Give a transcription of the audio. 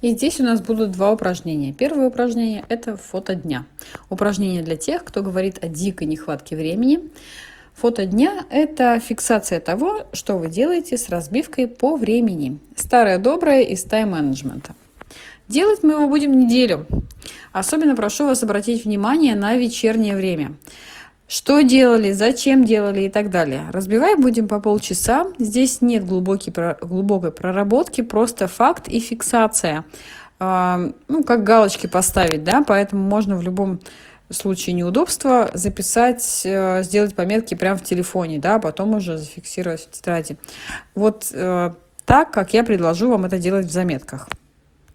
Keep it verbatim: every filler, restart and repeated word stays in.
И здесь у нас будут два упражнения. Первое упражнение – это фото дня. Упражнение для тех, кто говорит о дикой нехватке времени. Фото дня – это фиксация того, что вы делаете с разбивкой по времени. Старое доброе из тайм-менеджмента. Делать мы его будем неделю. Особенно прошу вас обратить внимание на вечернее время. Что делали, зачем делали и так далее. Разбивать будем по полчаса. Здесь нет глубокой, глубокой проработки, просто факт и фиксация. Ну, как галочки поставить, да, поэтому можно в любом случае неудобства записать, сделать пометки прямо в телефоне, да, потом уже зафиксировать в тетради. Вот так, как я предложу вам это делать в заметках.